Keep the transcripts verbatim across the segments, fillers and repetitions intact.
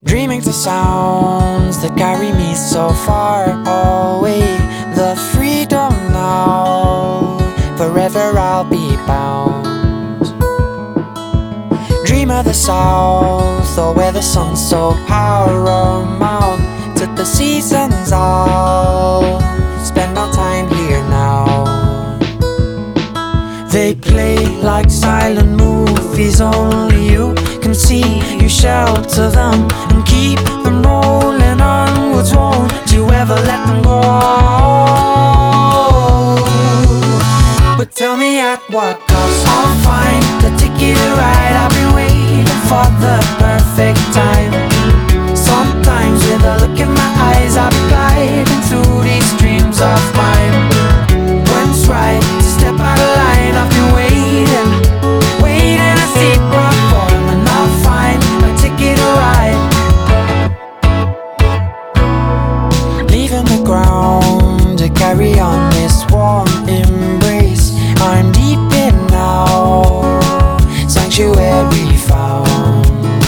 Dreaming the sounds that carry me so far away. The freedom now, forever I'll be bound. Dream of the south, or where the sun's so paramount. To the seasons I'll spend my time here now. They play like silent movies, only you can see. You shelter them and keep them rolling onwards. Won't you ever let them go? But tell me at what cost. I'll find the ticket to ride. I've been waiting for the perfect time. Sometimes with a look in my eyes, I'll be gliding through these dreams of mine. When's right to step out of line? I've been waiting, waiting to see my form, and I'll find my ticket to ride. Leaving the ground to carry on this warm embrace. I'm deep in now, sanctuary found.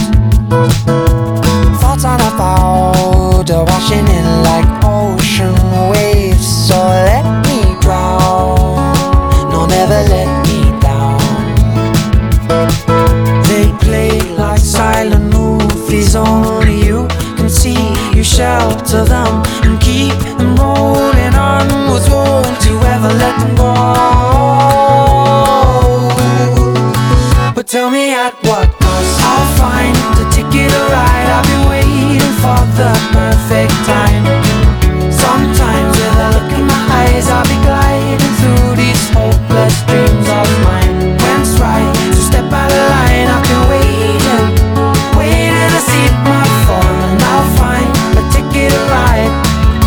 Thoughts on a cloud are washing in like ocean waves. So let me drown, no, never let me down. They play like silent movies, only you can see. You shelter them and keep them rolling onwards. Won't you ever let them go? But tell me at what cost. I'll find the ticket to ride. I've been waiting for the perfect time. Sometimes with a look in my eyes, I'll be gliding through these hopeless dreams of mine. When's right to step out of line? I've been waiting, waiting to see my form, and I'll find a ticket to ride.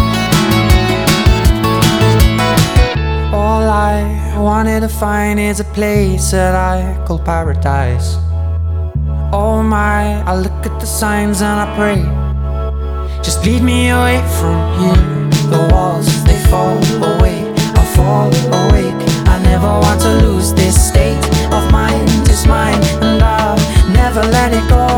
All I wanted to find is a place that I call paradise. Oh my, I look at the signs and I pray, just lead me away from here. The walls, they fall away, I fall awake. I never want to lose this state of mind. It's mine and I'll never let it go.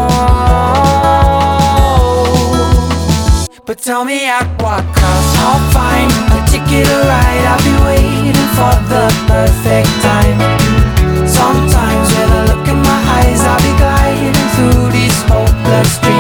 But tell me at what cost. I'll find a ticket to ride. I'll be waiting for the perfect time. Sometimes with a look in my eyes, I'll be gliding through these hopeless dreams.